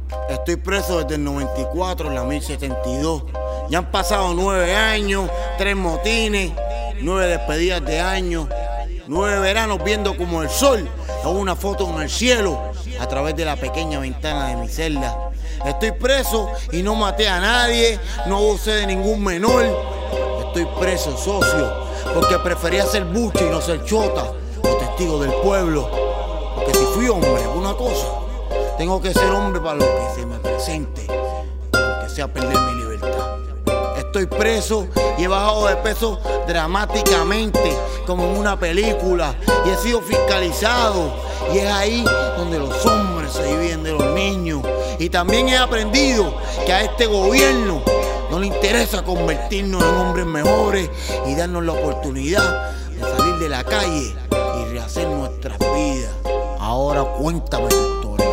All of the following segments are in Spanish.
Estoy preso desde el 94 en la 1072. Ya han pasado 9 años, 3 motines, 9 despedidas de año, 9 veranos viendo como el sol hago una foto en el cielo a través de la pequeña ventana de mi celda. Estoy preso y no maté a nadie, no abusé de ningún menor. Estoy preso, socio, porque prefería ser buche y no ser chota o testigo del pueblo. Porque si fui hombre, una cosa, tengo que ser hombre para lo que se me presente, aunque sea perder mi libertad. Estoy preso y he bajado de peso dramáticamente, como en una película, y he sido fiscalizado. Y es ahí donde los hombres se dividen de los niños. Y también he aprendido que a este gobierno no le interesa convertirnos en hombres mejores y darnos la oportunidad de salir de la calle y rehacer nuestras vidas. Ahora cuéntame tu historia.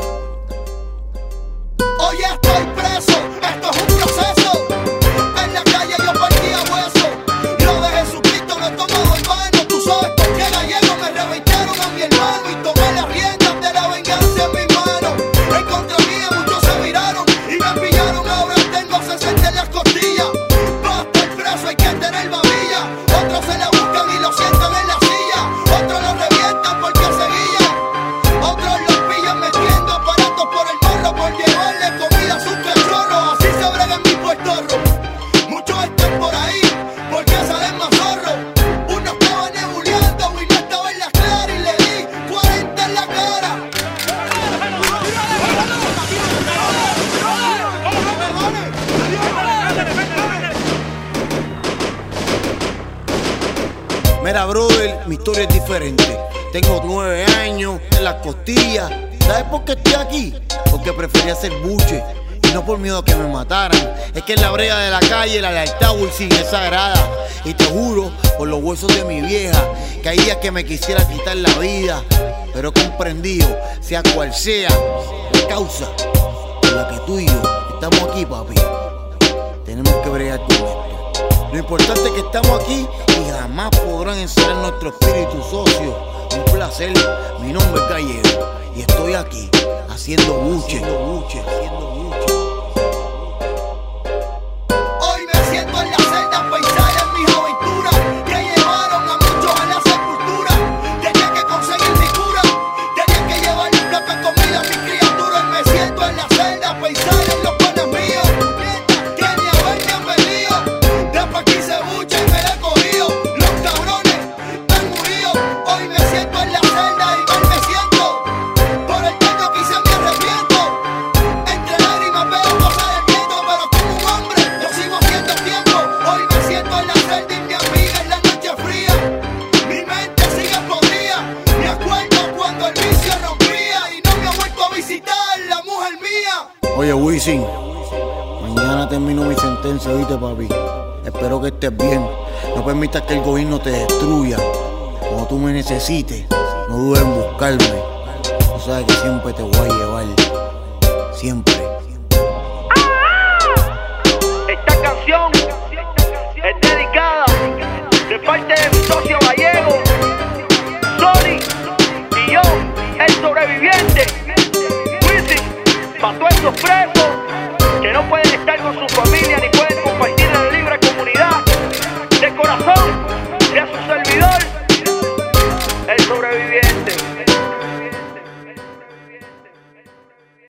Hoy estoy preso, esto es un proceso. En la calle yo partía hueso. Lo de Jesucristo lo he tomado en vano. Tú sabes por qué gallegos me reventaron a mi hermano y tomé las riendas de la venganza en mis manos. En contra mía muchos se viraron y me pillaron. Ahora tengo 60 en las costillas. Para estar preso hay que tener babilla. Otros se la buscan y lo sientan en la silla. Otros lo revientan porque seguían. Otros los pillan metiendo aparatos por el morro por llevarle comida a sus cachorros. Así se brega en mi puertorro. Muchos están por ahí porque salen más zorros. Uno estaba nebuleando y no estaba en la clara y le di 40 en la cara. Mira, brother, mi historia es diferente. Tengo 9 años en las costillas. ¿Sabes por qué estoy aquí? Porque prefería ser buche y no por miedo a que me mataran. Es que en la brega de la calle la lealtad Wilson es sagrada. Y te juro por los huesos de mi vieja que hay días que me quisiera quitar la vida, pero he comprendido, sea cual sea la causa por la que tú y yo estamos aquí, papi, tenemos que bregar con esto. Lo importante es que estamos aquí y jamás podrán encerrar nuestro espíritu, socio. Un placer, mi nombre es Gallego y estoy aquí haciendo buche. Hoy me siento en la celda pensar en mis aventuras que llevaron a muchos a la sepultura. Tenía que conseguir mi cura, tenía que llevar un plato de comida a mi criatura. Hoy me siento en la celda pensar en los panes míos que ni a ver ni han venido. Después quise buche y me la he cogido. Los cabrones han murido. Hoy me siento en la celda y mal me siento. Por el daño que hice me arrepiento. Entre lágrimas veo cosas del viento, pero como un hombre yo sigo haciendo tiempo. Hoy me siento en la celda y mi amiga en la noche fría. Mi mente sigue podrida. Me acuerdo cuando el vicio rompía y no me ha vuelto a visitar la mujer mía. Oye, Wisin, mañana termino mi sentencia, ¿oíste, papi? Espero que estés bien. No permitas que el gobierno te destruya. Cuando tú me necesites, no dudes en buscarme. Tú sabes que siempre te voy a llevar. Siempre. Esta canción es dedicada de parte de mi socio Gallego, Sony y yo, el sobreviviente. Wisin, para todos esos presos que no pueden estar con su familia ni